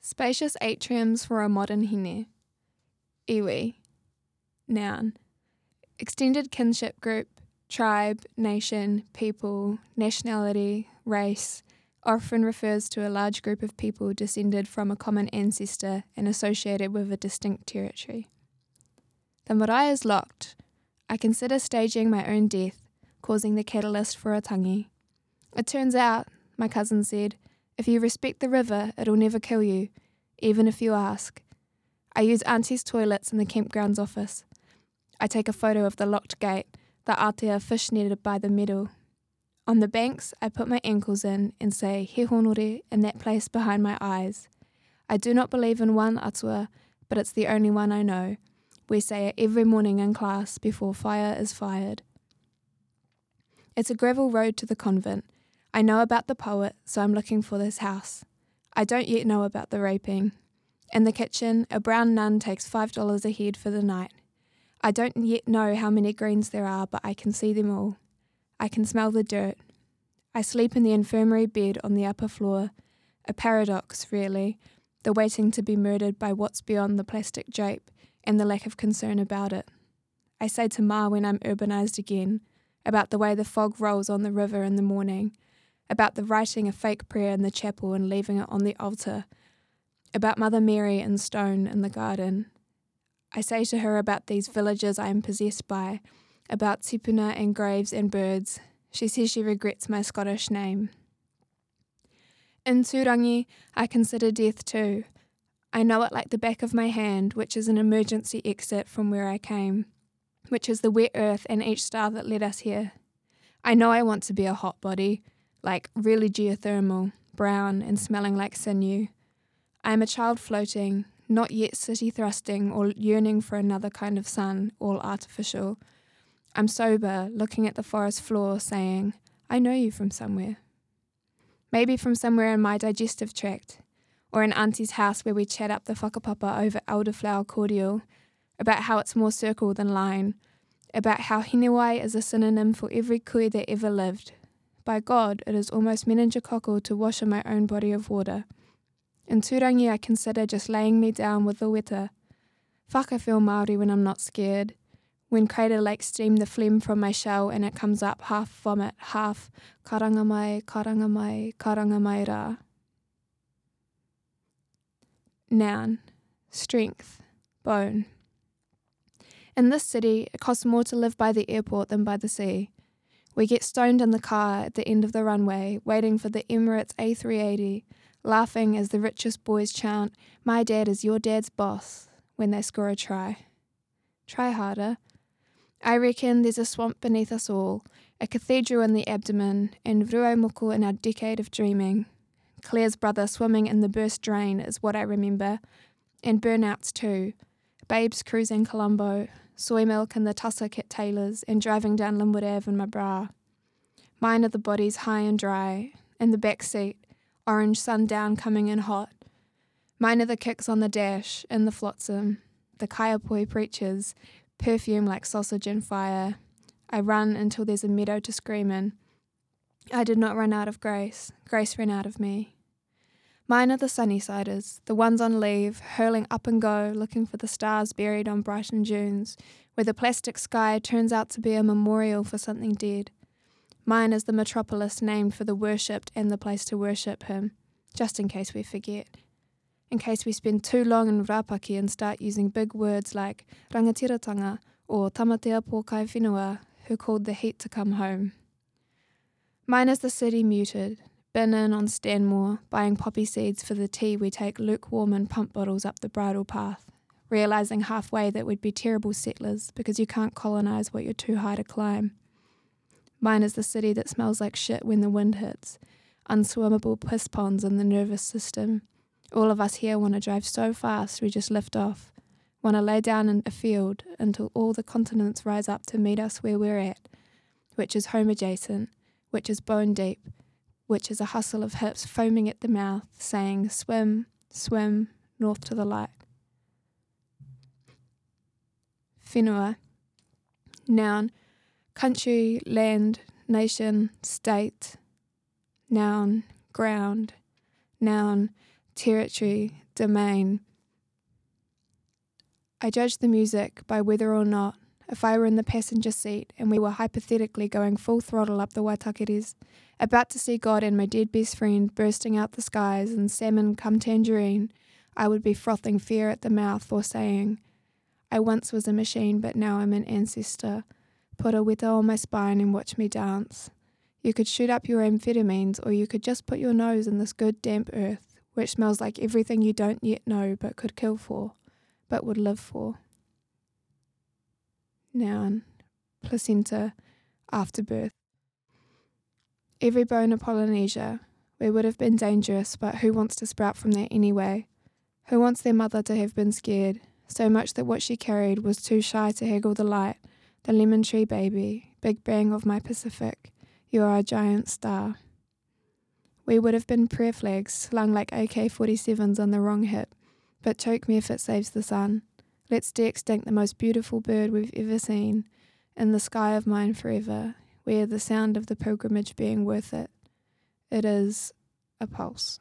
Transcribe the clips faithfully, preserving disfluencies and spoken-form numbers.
Spacious atriums for a modern hine. Iwi. Noun. Extended kinship group, tribe, nation, people, nationality, race, often refers to a large group of people descended from a common ancestor and associated with a distinct territory. The marae is locked. I consider staging my own death, causing the catalyst for a tangi. It turns out, my cousin said, if you respect the river, it'll never kill you, even if you ask. I use Auntie's toilets in the campground's office. I take a photo of the locked gate, the atea fish-netted by the meadow. On the banks, I put my ankles in and say he honore in that place behind my eyes. I do not believe in one atua, but it's the only one I know. We say it every morning in class before fire is fired. It's a gravel road to the convent. I know about the poet, so I'm looking for this house. I don't yet know about the raping. In the kitchen, a brown nun takes five dollars a head for the night. I don't yet know how many greens there are, but I can see them all. I can smell the dirt. I sleep in the infirmary bed on the upper floor. A paradox, really, the waiting to be murdered by what's beyond the plastic drape and the lack of concern about it. I say to Ma when I'm urbanised again, about the way the fog rolls on the river in the morning, about the writing a fake prayer in the chapel and leaving it on the altar, about Mother Mary in stone in the garden. I say to her about these villages I am possessed by, about tipuna and graves and birds. She says she regrets my Scottish name. In Turangi, I consider death too. I know it like the back of my hand, which is an emergency exit from where I came, which is the wet earth and each star that led us here. I know I want to be a hot body, like really geothermal, brown and smelling like sinew. I am a child floating, not yet city thrusting or yearning for another kind of sun, all artificial. I'm sober, looking at the forest floor, saying, I know you from somewhere. Maybe from somewhere in my digestive tract, or in Auntie's house where we chat up the whakapapa over elderflower cordial, about how it's more circle than line, about how hinewai is a synonym for every kui that ever lived. By God, it is almost meningococcal to wash in my own body of water. In Turangi, I consider just laying me down with the weta. Fuck, I feel Māori when I'm not scared. When Crater Lake steamed the phlegm from my shell and it comes up half vomit, half karangamai, karangamai, karangamai rā. Noun. Strength. Bone. In this city, it costs more to live by the airport than by the sea. We get stoned in the car at the end of the runway, waiting for the Emirates A three eighty, laughing as the richest boys chant, my dad is your dad's boss, when they score a try. Try harder. I reckon there's a swamp beneath us all, a cathedral in the abdomen, and Ruaumoko in our decade of dreaming. Claire's brother swimming in the burst drain is what I remember, and burnouts too. Babes cruising Colombo, soy milk in the tussock at Taylor's, and driving down Linwood Ave in my bra. Mine are the bodies high and dry, in the back seat, orange sundown coming in hot. Mine are the kicks on the dash, in the flotsam, the kaiapoi preachers, perfume like sausage and fire. I run until there's a meadow to scream in. I did not run out of grace, grace ran out of me. Mine are the sunny-siders, the ones on leave, hurling up and go, looking for the stars buried on Brighton dunes, where the plastic sky turns out to be a memorial for something dead. Mine is the metropolis named for the worshipped and the place to worship him, just in case we forget. In case we spend too long in Rapaki and start using big words like rangatiratanga or tamatea pōkai whenua, who called the heat to come home. Mine is the city muted, bin in on Stanmore, buying poppy seeds for the tea we take lukewarm in pump bottles up the bridle path, realising halfway that we'd be terrible settlers because you can't colonise what you're too high to climb. Mine is the city that smells like shit when the wind hits, unswimmable piss ponds in the nervous system. All of us here want to drive so fast we just lift off, want to lay down in a field until all the continents rise up to meet us where we're at, which is home adjacent, which is bone deep, which is a hustle of hips foaming at the mouth, saying, swim, swim, north to the light. Whenua. Noun. Country, land, nation, state. Noun. Ground. Noun. Territory, domain. I judge the music by whether or not, if I were in the passenger seat and we were hypothetically going full throttle up the Waitakeres, about to see God and my dead best friend bursting out the skies and salmon come tangerine, I would be frothing fear at the mouth or saying, I once was a machine but now I'm an ancestor. Put a weta on my spine and watch me dance. You could shoot up your amphetamines or you could just put your nose in this good damp earth, which smells like everything you don't yet know but could kill for, but would live for. Noun, placenta, afterbirth. Every bone of Polynesia, we would have been dangerous, but who wants to sprout from that anyway? Who wants their mother to have been scared, so much that what she carried was too shy to haggle the light, the lemon tree baby, big bang of my Pacific, you are a giant star. We would have been prayer flags slung like A K forty-sevens on the wrong hip, but choke me if it saves the sun. Let's de-extinct the most beautiful bird we've ever seen, in the sky of mine forever, where the sound of the pilgrimage being worth it. It is a pulse.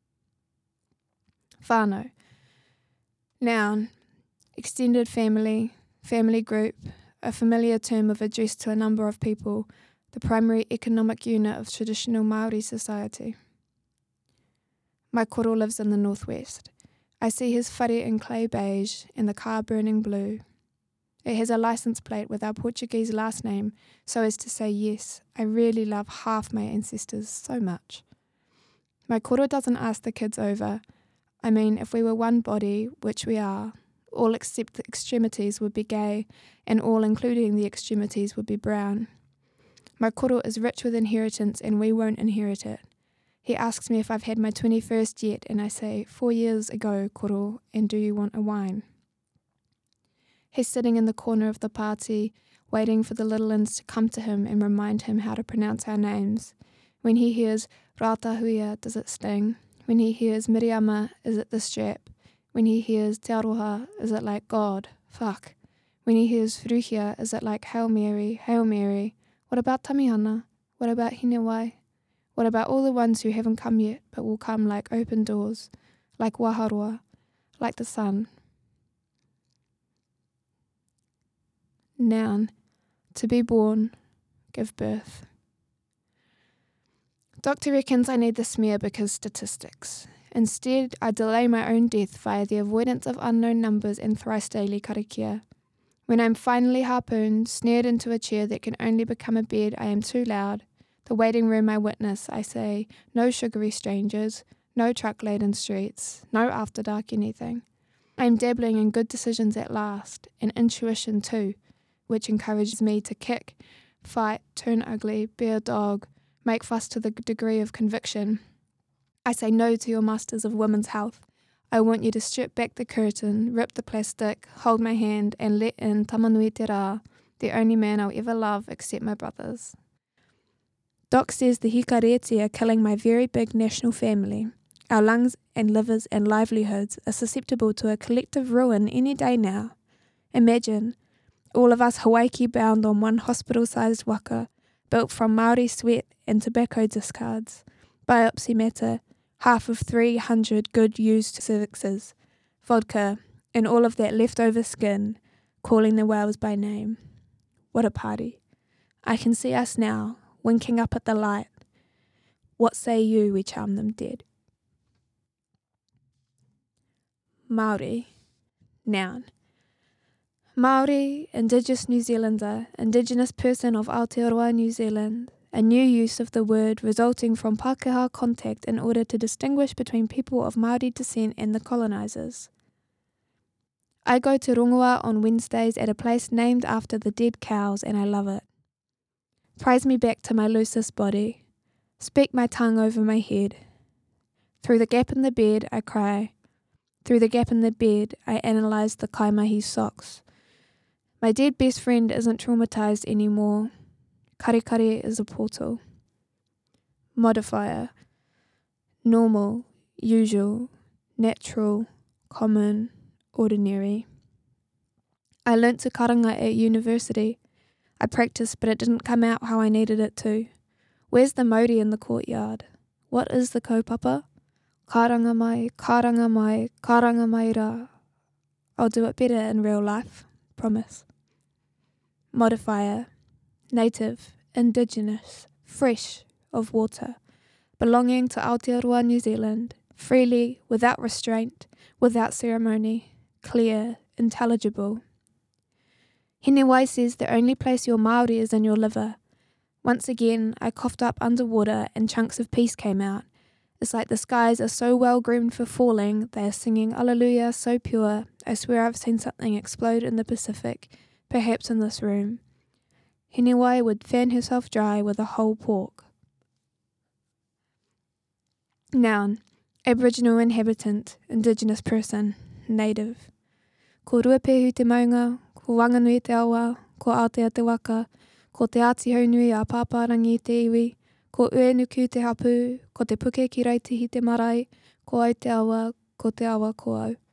Whānau. Noun, extended family, family group, a familiar term of address to a number of people, the primary economic unit of traditional Māori society. My koro lives in the northwest. I see his whare in clay beige and the car burning blue. It has a license plate with our Portuguese last name, so as to say yes, I really love half my ancestors so much. My koro doesn't ask the kids over. I mean, if we were one body, which we are, all except the extremities would be gay, and all including the extremities would be brown. My koro is rich with inheritance and we won't inherit it. He asks me if I've had my twenty-first yet, and I say, four years ago, koro, and do you want a wine? He's sitting in the corner of the party, waiting for the little ones to come to him and remind him how to pronounce our names. When he hears Rātahuia, does it sting? When he hears Miriama, is it the strap? When he hears Te Aroha, is it like God? Fuck. When he hears Fruhia, is it like Hail Mary, Hail Mary? What about Tamihana? What about Hinewai? What about all the ones who haven't come yet, but will come like open doors, like Waharoa, like the sun? Noun, to be born, give birth. Doctor reckons I need the smear because statistics. Instead, I delay my own death via the avoidance of unknown numbers and thrice daily karakia. When I'm finally harpooned, snared into a chair that can only become a bed, I am too loud. The waiting room I witness, I say, no sugary strangers, no truck-laden streets, no after dark anything. I am dabbling in good decisions at last, and intuition too, which encourages me to kick, fight, turn ugly, be a dog, make fuss to the degree of conviction. I say no to your masters of women's health. I want you to strip back the curtain, rip the plastic, hold my hand, and let in Tamanui Te Rā, the only man I'll ever love except my brothers. Doc says the Hikareti are killing my very big national family. Our lungs and livers and livelihoods are susceptible to a collective ruin any day now. Imagine, all of us Hawaii bound on one hospital-sized waka, built from Māori sweat and tobacco discards, biopsy matter, half of three hundred good used cervixes, vodka, and all of that leftover skin, calling the whales by name. What a party. I can see us now, winking up at the light. What say you we charm them dead? Māori. Noun. Māori, Indigenous New Zealander, Indigenous person of Aotearoa, New Zealand, a new use of the word resulting from Pākehā contact in order to distinguish between people of Māori descent and the colonisers. I go to Rongoa on Wednesdays at a place named after the dead cows and I love it. Prise me back to my loosest body. Speak my tongue over my head. Through the gap in the bed, I cry. Through the gap in the bed, I analyse the kaimahi socks. My dead best friend isn't traumatised anymore. Karekare is a portal. Modifier. Normal, usual, natural, common, ordinary. I learnt to karanga at university. I practiced, but it didn't come out how I needed it to. Where's the mauri in the courtyard? What is the kaupapa? Karanga mai, karanga mai, karanga mai rā. I'll do it better in real life, promise. Modifier, native, indigenous, fresh, of water, belonging to Aotearoa New Zealand, freely, without restraint, without ceremony, clear, intelligible. Hinewai says the only place you're Māori is in your liver. Once again, I coughed up underwater and chunks of peace came out. It's like the skies are so well groomed for falling, they are singing Alleluia so pure, I swear I've seen something explode in the Pacific, perhaps in this room. Hinewai would fan herself dry with a whole pork. Noun, Aboriginal inhabitant, indigenous person, native. Ko Ruapehu te maunga, ko Wanganui te awa, ko Aotea te waka, ko te Ātiho nui a Pāpārangi te iwi, ko Uenuku te hapu, ko te puke ki Raitihi te marae, ko Aotearoa, ko te awa ko au.